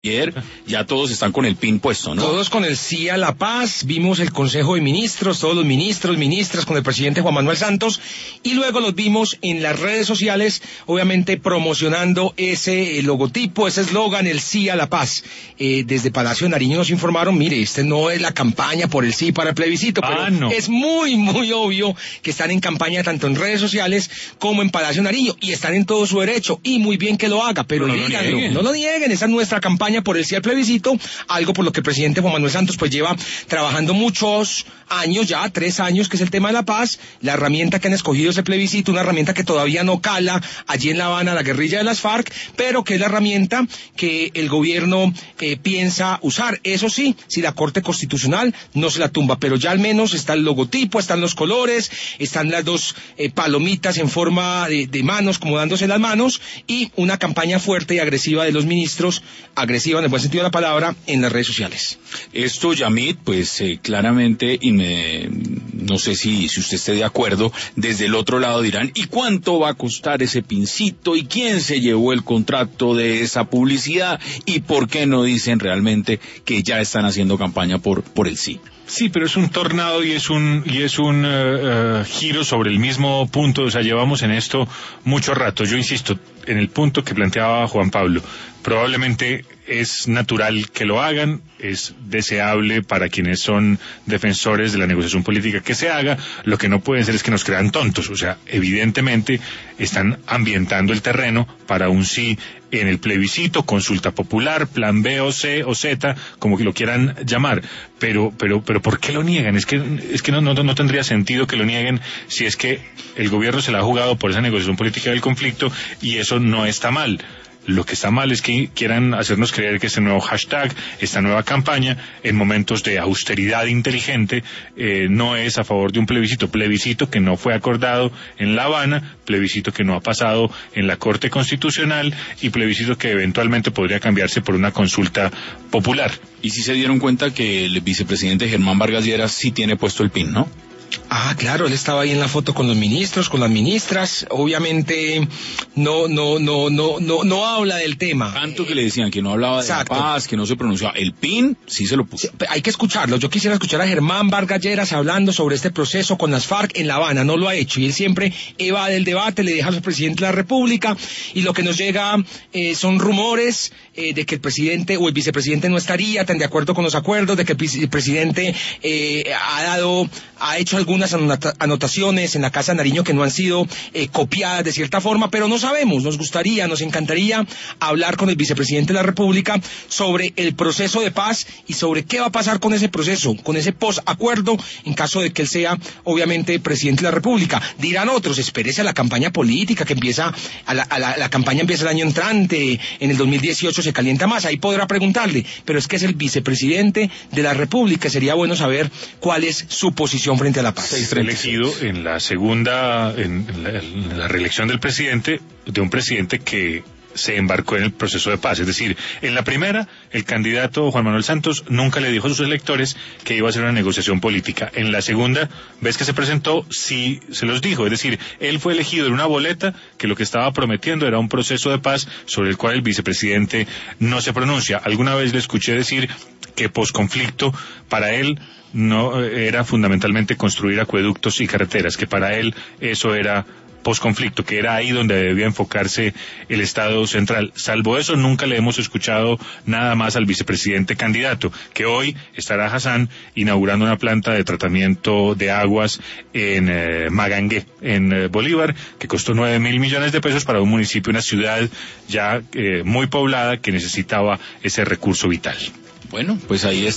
Ayer ya todos están con el PIN puesto, ¿no? Todos con el sí a la paz, vimos el Consejo de Ministros, todos los ministros, ministras con el presidente Juan Manuel Santos, y luego los vimos en las redes sociales, obviamente promocionando ese logotipo, ese eslogan, el sí a la paz. Desde Palacio de Nariño nos informaron, mire, no es la campaña por el sí para el plebiscito, pero no. Es muy, muy obvio que están en campaña tanto en redes sociales como en Palacio de Nariño, y están en todo su derecho, y muy bien que lo haga, pero díganlo, no lo nieguen, esa es nuestra campaña por el sí al plebiscito, algo por lo que el presidente Juan Manuel Santos pues lleva trabajando muchos años, ya 3 años, que es el tema de la paz. La herramienta que han escogido es el plebiscito, una herramienta que todavía no cala allí en La Habana la guerrilla de las FARC, pero que es la herramienta que el gobierno piensa usar. Eso sí, si la Corte Constitucional no se la tumba, pero ya al menos está el logotipo, están los colores, están las dos palomitas en forma de manos, como dándose las manos, y una campaña fuerte y agresiva de los ministros, agresiva en el buen sentido de la palabra, en las redes sociales. Esto, Yamit, pues claramente, y no sé si usted esté de acuerdo, desde el otro lado dirán, ¿y cuánto va a costar ese pincito? ¿Y quién se llevó el contrato de esa publicidad? ¿Y por qué no dicen realmente que ya están haciendo campaña por el sí? Sí, pero es un tornado y es un giro sobre el mismo punto. O sea, llevamos en esto mucho rato. Yo insisto en el punto que planteaba Juan Pablo. Probablemente es natural que lo hagan, es deseable para quienes son defensores de la negociación política que se haga. Lo que no puede ser es que nos crean tontos. O sea, evidentemente están ambientando el terreno para un sí en el plebiscito, consulta popular, plan B o C o Z, como que lo quieran llamar. Pero ¿por qué lo niegan? Es que no tendría sentido que lo nieguen si es que el gobierno se la ha jugado por esa negociación política del conflicto, y eso no está mal. Lo que está mal es que quieran hacernos creer que este nuevo hashtag, esta nueva campaña, en momentos de austeridad inteligente, no es a favor de un plebiscito que no fue acordado en La Habana, plebiscito que no ha pasado en la Corte Constitucional y plebiscito que eventualmente podría cambiarse por una consulta popular. Y si se dieron cuenta que el vicepresidente Germán Vargas Lleras sí tiene puesto el PIN, ¿no? Ah, claro, él estaba ahí en la foto con los ministros, con las ministras. Obviamente no habla del tema. Tanto que le decían que no hablaba de la paz, que no se pronunciaba. El PIN sí se lo puso. Sí, hay que escucharlo. Yo quisiera escuchar a Germán Vargas Lleras hablando sobre este proceso con las FARC en La Habana. No lo ha hecho y él siempre evade el debate, le deja al presidente de la República, y lo que nos llega son rumores de que el presidente o el vicepresidente no estaría tan de acuerdo con los acuerdos, de que el vicepresidente ha hecho algunas anotaciones en la Casa de Nariño que no han sido copiadas de cierta forma, pero no sabemos. Nos gustaría, nos encantaría hablar con el vicepresidente de la República sobre el proceso de paz y sobre qué va a pasar con ese proceso, con ese post-acuerdo, en caso de que él sea, obviamente, presidente de la República. Dirán otros, espérese a la campaña política que empieza, la campaña empieza el año entrante, en el 2018 se calienta más, ahí podrá preguntarle, pero es que es el vicepresidente de la República, sería bueno saber cuál es su posición frente a la paz. Elegido en la segunda, en la reelección del presidente, de un presidente que se embarcó en el proceso de paz. Es decir, en la primera, el candidato Juan Manuel Santos nunca le dijo a sus electores que iba a hacer una negociación política. En la segunda vez que se presentó, sí se los dijo. Es decir, él fue elegido en una boleta que lo que estaba prometiendo era un proceso de paz sobre el cual el vicepresidente no se pronuncia. Alguna vez le escuché decir que posconflicto para él no era fundamentalmente construir acueductos y carreteras, que para él eso era posconflicto, que era ahí donde debía enfocarse el Estado central. Salvo eso, nunca le hemos escuchado nada más al vicepresidente candidato, que hoy estará Hassan inaugurando una planta de tratamiento de aguas en Magangué, en Bolívar, que costó 9.000 millones de pesos para un municipio, una ciudad ya muy poblada que necesitaba ese recurso vital. Bueno, pues ahí está.